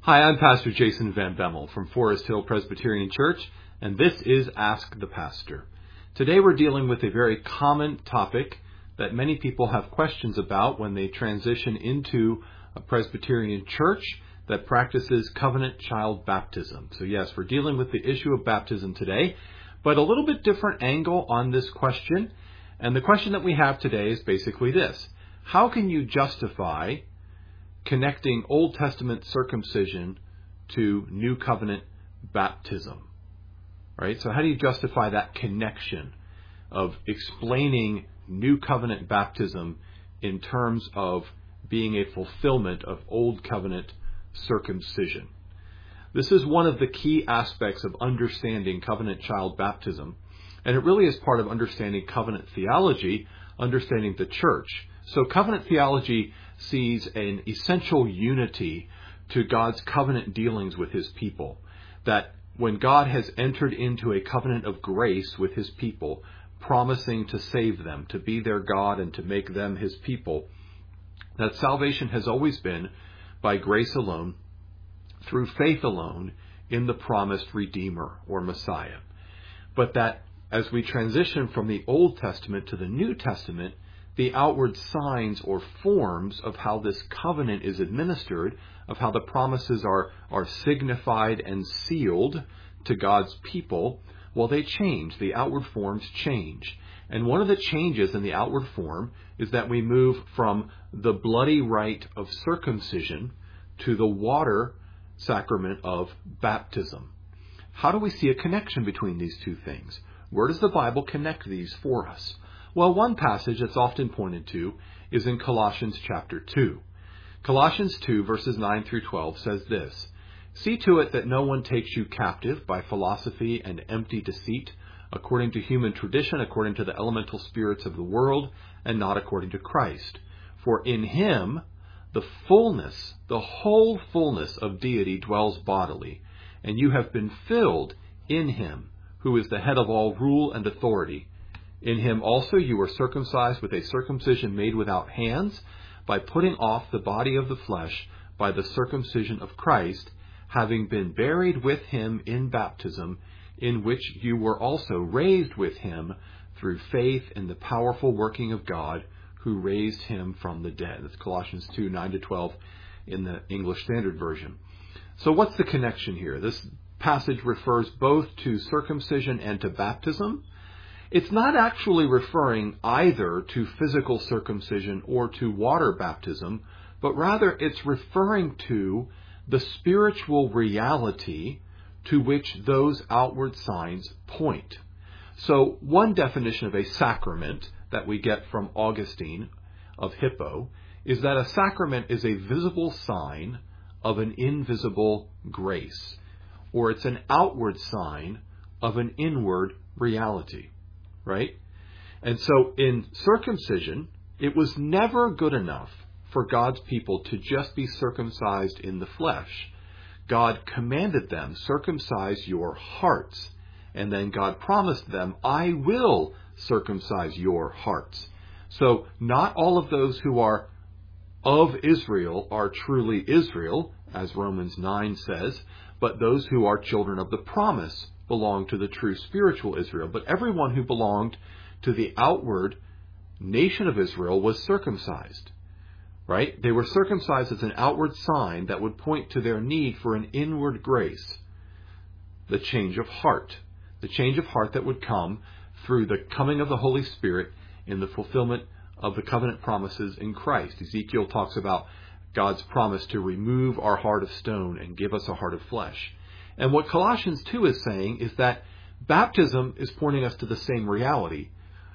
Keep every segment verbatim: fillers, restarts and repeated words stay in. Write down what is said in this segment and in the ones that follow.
Hi, I'm Pastor Jason Van Bemmel from Forest Hill Presbyterian Church, and this is Ask the Pastor. Today we're dealing with a very common topic that many people have questions about when they transition into a Presbyterian church that practices covenant child baptism. So yes, we're dealing with the issue of baptism today, but a little bit different angle on this question. And the question that we have today is basically this: how can you justify connecting Old Testament circumcision to New Covenant baptism? Right? So how do you justify that connection of explaining New Covenant baptism in terms of being a fulfillment of Old Covenant circumcision? This is one of the key aspects of understanding covenant child baptism, and it really is part of understanding covenant theology, understanding the church. So covenant theology sees an essential unity to God's covenant dealings with his people. That when God has entered into a covenant of grace with his people, promising to save them, to be their God and to make them his people, that salvation has always been by grace alone, through faith alone, in the promised Redeemer or Messiah. But that as we transition from the Old Testament to the New Testament, the outward signs or forms of how this covenant is administered, of how the promises are, are signified and sealed to God's people, well, they change. The outward forms change. And one of the changes in the outward form is that we move from the bloody rite of circumcision to the water sacrament of baptism. How do we see a connection between these two things? Where does the Bible connect these for us? Well, one passage that's often pointed to is in Colossians chapter two. Colossians two, verses nine through twelve says this: "See to it that no one takes you captive by philosophy and empty deceit, according to human tradition, according to the elemental spirits of the world, and not according to Christ. For in him the fullness, the whole fullness of deity dwells bodily, and you have been filled in him, who is the head of all rule and authority. In him also you were circumcised with a circumcision made without hands, by putting off the body of the flesh by the circumcision of Christ, having been buried with him in baptism, in which you were also raised with him through faith in the powerful working of God, who raised him from the dead." That's Colossians two, nine to twelve in the English Standard Version. So what's the connection here? This passage refers both to circumcision and to baptism. It's not actually referring either to physical circumcision or to water baptism, but rather it's referring to the spiritual reality to which those outward signs point. So one definition of a sacrament that we get from Augustine of Hippo is that a sacrament is a visible sign of an invisible grace, or it's an outward sign of an inward reality. Right? And so in circumcision, it was never good enough for God's people to just be circumcised in the flesh. God commanded them, circumcise your hearts. And then God promised them, I will circumcise your hearts. So not all of those who are of Israel are truly Israel, as Romans nine says, but those who are children of the promise belong to the true spiritual Israel. But everyone who belonged to the outward nation of Israel was circumcised. Right? They were circumcised as an outward sign that would point to their need for an inward grace. The change of heart. The change of heart that would come through the coming of the Holy Spirit in the fulfillment of the covenant promises in Christ. Ezekiel talks about God's promise to remove our heart of stone and give us a heart of flesh. And what Colossians two is saying is that baptism is pointing us to the same reality.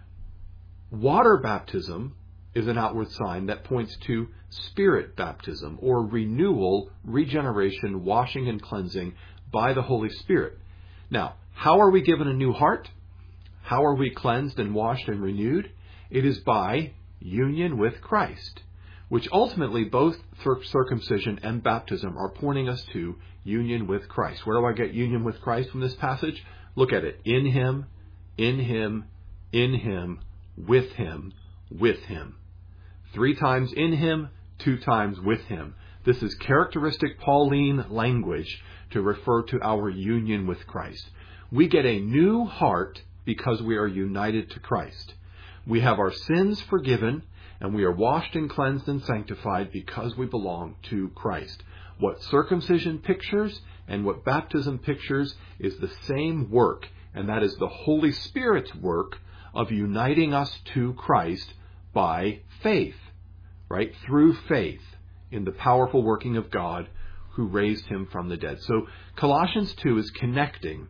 Water baptism is an outward sign that points to spirit baptism, or renewal, regeneration, washing and cleansing by the Holy Spirit. Now, how are we given a new heart? How are we cleansed and washed and renewed? It is by union with Christ, which ultimately both circumcision and baptism are pointing us to union with Christ. Where do I get union with Christ from this passage? Look at it. In him, in him, in him, with him, with him. Three times in him, two times with him. This is characteristic Pauline language to refer to our union with Christ. We get a new heart because we are united to Christ. We have our sins forgiven, and we are washed and cleansed and sanctified because we belong to Christ. What circumcision pictures and what baptism pictures is the same work, and that is the Holy Spirit's work of uniting us to Christ by faith, right? Through faith in the powerful working of God who raised him from the dead. So Colossians two is connecting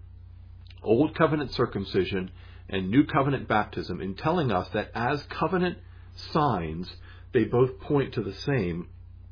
Old Covenant circumcision and New Covenant baptism in telling us that as covenant signs, they both point to the same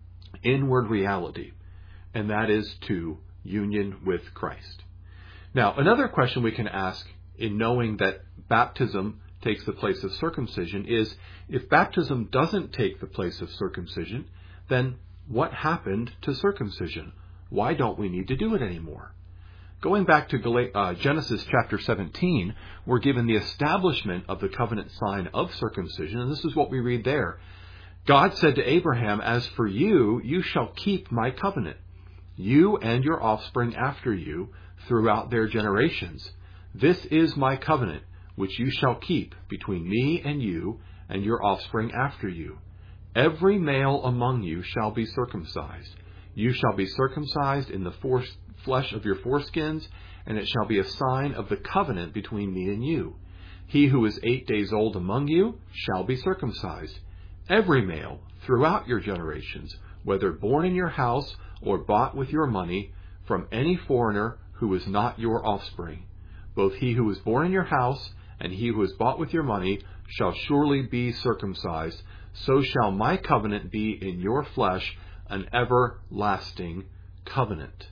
inward reality, and that is to union with Christ. Now, another question we can ask in knowing that baptism takes the place of circumcision is, if baptism doesn't take the place of circumcision, then what happened to circumcision? Why don't we need to do it anymore? Going back to Gal- uh, Genesis chapter seventeen, we're given the establishment of the covenant sign of circumcision, and this is what we read there. God said to Abraham, "As for you, you shall keep my covenant, you and your offspring after you, throughout their generations. This is my covenant, which you shall keep between me and you and your offspring after you. Every male among you shall be circumcised. You shall be circumcised in the fore- flesh of your foreskins, and it shall be a sign of the covenant between me and you. He who is eight days old among you shall be circumcised. Every male throughout your generations, whether born in your house or bought with your money, from any foreigner who is not your offspring. Both he who is born in your house and he who is bought with your money shall surely be circumcised. So shall my covenant be in your flesh, an everlasting covenant."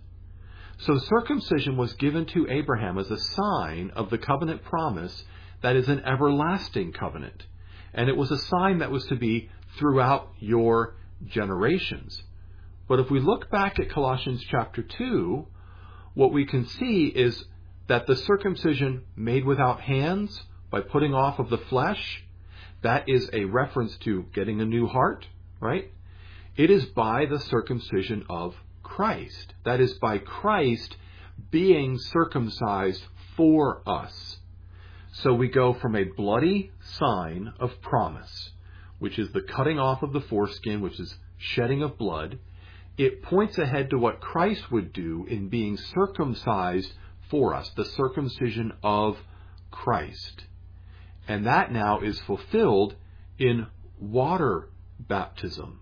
So circumcision was given to Abraham as a sign of the covenant promise that is an everlasting covenant. And it was a sign that was to be throughout your generations. But if we look back at Colossians chapter two, what we can see is that the circumcision made without hands, by putting off of the flesh, that is a reference to getting a new heart, right? It is by the circumcision of Christ. That is by Christ being circumcised for us. So we go from a bloody sign of promise, which is the cutting off of the foreskin, which is shedding of blood. It points ahead to what Christ would do in being circumcised for us, the circumcision of Christ. And that now is fulfilled in water baptism.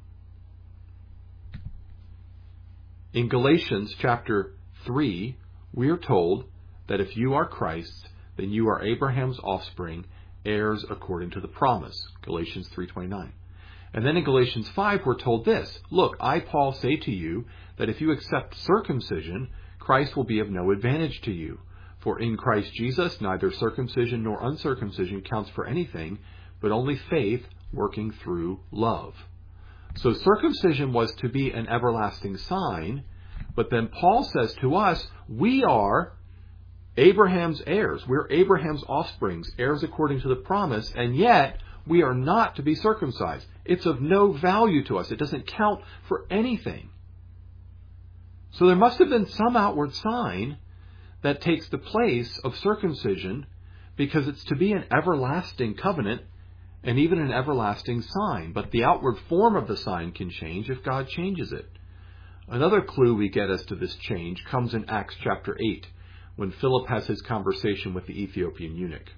In Galatians chapter three, we are told that if you are Christ's, then you are Abraham's offspring, heirs according to the promise. Galatians three twenty-nine. And then in Galatians five, we're told this: "Look, I, Paul, say to you that if you accept circumcision, Christ will be of no advantage to you. For in Christ Jesus, neither circumcision nor uncircumcision counts for anything, but only faith working through love." So circumcision was to be an everlasting sign, but then Paul says to us, we are Abraham's heirs. We're Abraham's offsprings, heirs according to the promise, and yet we are not to be circumcised. It's of no value to us. It doesn't count for anything. So there must have been some outward sign that takes the place of circumcision, because it's to be an everlasting covenant and even an everlasting sign. But the outward form of the sign can change if God changes it. Another clue we get as to this change comes in Acts chapter eight, when Philip has his conversation with the Ethiopian eunuch.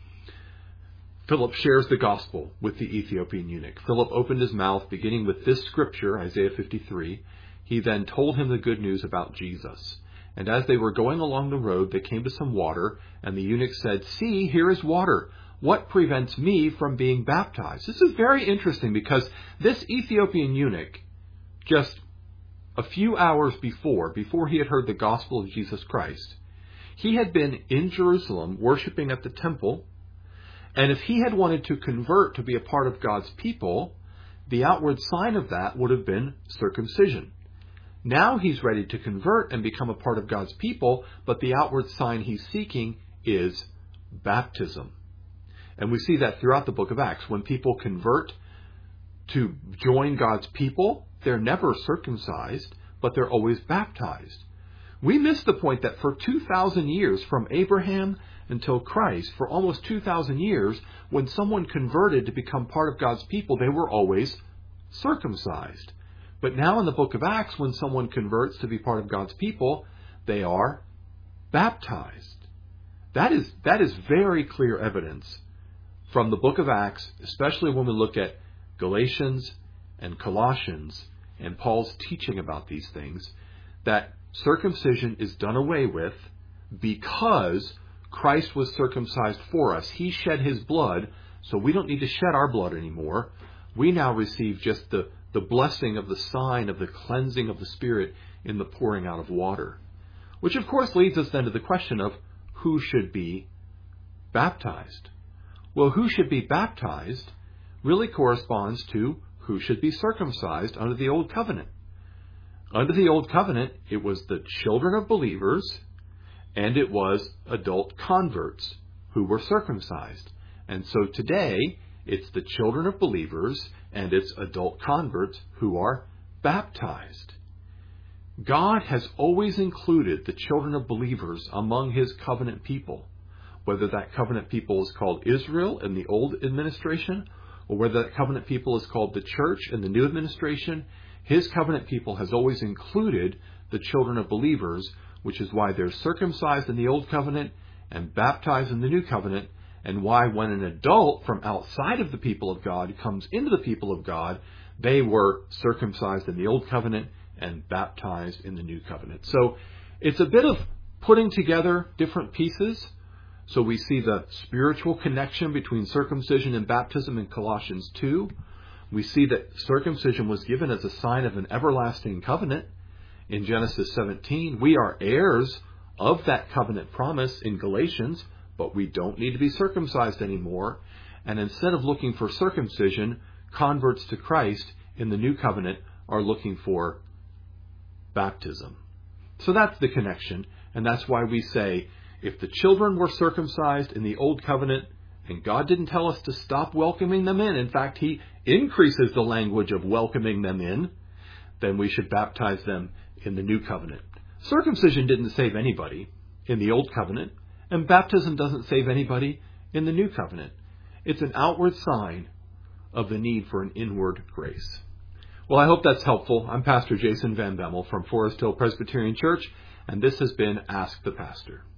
Philip shares the gospel with the Ethiopian eunuch. Philip opened his mouth, beginning with this scripture, Isaiah fifty-three. He then told him the good news about Jesus. And as they were going along the road, they came to some water, and the eunuch said, "See, here is water. What prevents me from being baptized?" This is very interesting, because this Ethiopian eunuch, just a few hours before, before he had heard the gospel of Jesus Christ, he had been in Jerusalem worshiping at the temple. And if he had wanted to convert to be a part of God's people, the outward sign of that would have been circumcision. Now he's ready to convert and become a part of God's people, but the outward sign he's seeking is baptism. And we see that throughout the book of Acts. When people convert to join God's people, they're never circumcised, but they're always baptized. We miss the point that for two thousand years, from Abraham until Christ, for almost two thousand years, when someone converted to become part of God's people, they were always circumcised. But now in the book of Acts, when someone converts to be part of God's people, they are baptized. That is, that is very clear evidence from the book of Acts, especially when we look at Galatians and Colossians and Paul's teaching about these things, that circumcision is done away with because Christ was circumcised for us. He shed his blood, so we don't need to shed our blood anymore. We now receive just the, the blessing of the sign of the cleansing of the Spirit in the pouring out of water. Which of course leads us then to the question of who should be baptized. Well, who should be baptized really corresponds to who should be circumcised under the Old Covenant. Under the Old Covenant, it was the children of believers and it was adult converts who were circumcised. And so today, it's the children of believers and it's adult converts who are baptized. God has always included the children of believers among his covenant people, whether that covenant people is called Israel in the old administration or whether that covenant people is called the church in the new administration. His covenant people has always included the children of believers, which is why they're circumcised in the old covenant and baptized in the new covenant, and why when an adult from outside of the people of God comes into the people of God, they were circumcised in the old covenant and baptized in the new covenant. So it's a bit of putting together different pieces. So we see the spiritual connection between circumcision and baptism in Colossians two. We see that circumcision was given as a sign of an everlasting covenant in Genesis seventeen. We are heirs of that covenant promise in Galatians, but we don't need to be circumcised anymore. And instead of looking for circumcision, converts to Christ in the new covenant are looking for baptism. So that's the connection, and that's why we say, if the children were circumcised in the old covenant, and God didn't tell us to stop welcoming them in, in fact, he increases the language of welcoming them in, then we should baptize them in the new covenant. Circumcision didn't save anybody in the old covenant, and baptism doesn't save anybody in the new covenant. It's an outward sign of the need for an inward grace. Well, I hope that's helpful. I'm Pastor Jason Van Bemmel from Forest Hill Presbyterian Church, and this has been Ask the Pastor.